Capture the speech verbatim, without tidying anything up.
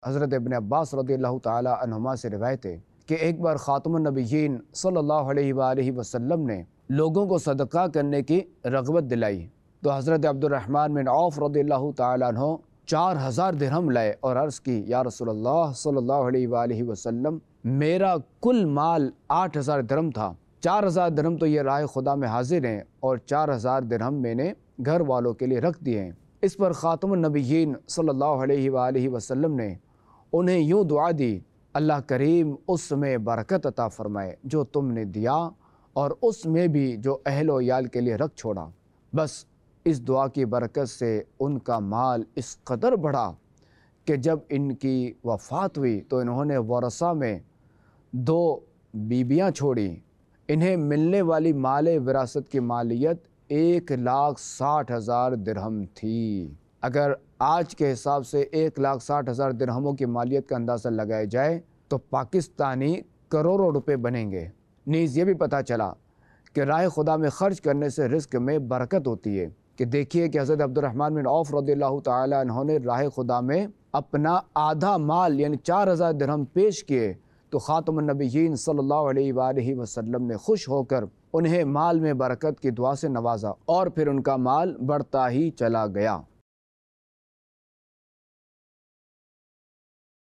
حضرت ابن عباس رضی اللہ تعالی عنہما سے روایت ہے کہ ایک بار خاتم النبیین صلی اللہ علیہ وآلہ وسلم نے لوگوں کو صدقہ کرنے کی رغبت دلائی تو حضرت عبد الرحمن بن عوف رضی اللہ تعالی عنہ چار ہزار درہم لائے اور عرض کی، یا رسول اللہ صلی اللہ علیہ وآلہ وسلم، میرا کل مال آٹھ ہزار درہم تھا، چار ہزار درہم تو یہ راہ خدا میں حاضر ہیں اور چار ہزار درہم میں نے گھر والوں کے لیے رکھ دیے ہیں۔ اس پر خاتم النبیین صلی اللہ علیہ وآلہ وسلم نے انہیں یوں دعا دی، اللہ کریم اس میں برکت عطا فرمائے جو تم نے دیا اور اس میں بھی جو اہل و عیال کے لیے رکھ چھوڑا۔ بس اس دعا کی برکت سے ان کا مال اس قدر بڑھا کہ جب ان کی وفات ہوئی تو انہوں نے ورثہ میں دو بیبیاں چھوڑیں۔ انہیں ملنے والی مال وراثت کی مالیت ایک لاکھ ساٹھ ہزار درہم تھی۔ اگر آج کے حساب سے ایک لاکھ ساٹھ ہزار درہموں کی مالیت کا اندازہ لگایا جائے تو پاکستانی کروڑوں روپے بنیں گے۔ نیز یہ بھی پتہ چلا کہ راہ خدا میں خرچ کرنے سے رزق میں برکت ہوتی ہے کہ دیکھیے کہ حضرت عبد الرحمن بن عوف رضی اللہ تعالی عنہ نے راہ خدا میں اپنا آدھا مال یعنی چار ہزار درہم پیش کیے تو خاتم النبیین صلی اللہ علیہ وآلہ وسلم نے خوش ہو کر انہیں مال میں برکت کی دعا سے نوازا اور پھر ان کا مال بڑھتا ہی چلا گیا۔